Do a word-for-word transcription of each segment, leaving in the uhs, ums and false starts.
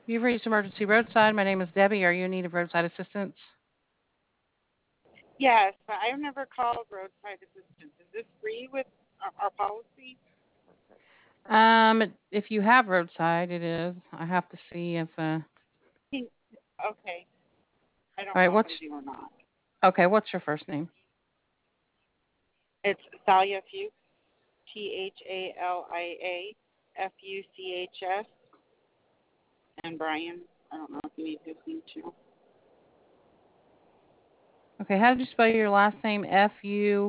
You've reached Emergency Roadside. My name is Debbie. Are you in need of roadside assistance? Yes, but I've never called roadside assistance. Is this free with our, our policy? Um, if you have roadside, it is. I have to see if. Uh... Think- Okay. I All don't right. know if I What's do or not. okay? What's your first name? It's Thalia Fuchs, T H A L I A F U C H S, and Brian. I don't know if you need his name too. Okay. How did you spell your last name? F U.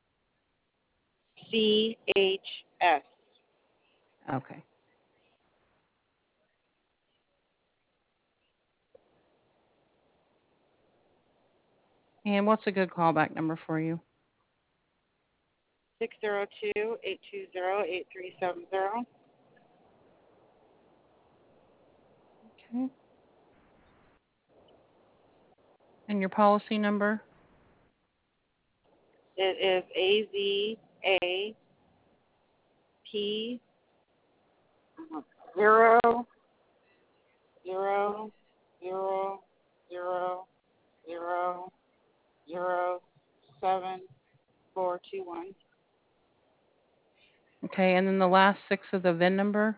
C H S. Okay. And what's a good callback number for you? six zero two, eight two zero, eight three seven zero. Okay. And your policy number? It is A Z A P zero zero zero zero zero zero seven four two one. Okay. And then the last six of the V I N number?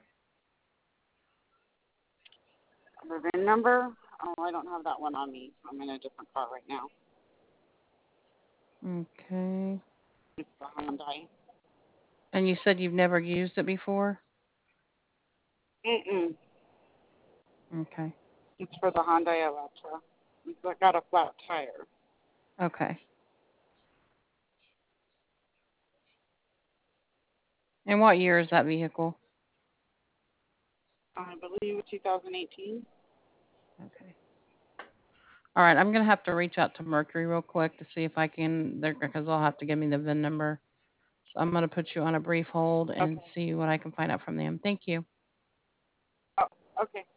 The V I N number? Oh, I don't have that one on me. I'm in a different car right now. Okay. It's the Hyundai. And you said you've never used it before? Mm-mm. Okay. It's for the Hyundai Elantra. It's got a flat tire. Okay. And what year is that vehicle? I believe twenty eighteen. Okay. All right, I'm gonna have to reach out to Mercury real quick to see if I can, because they'll have to give me the V I N number. So I'm gonna put you on a brief hold and Okay. see what I can find out from them. Thank you. Oh, okay.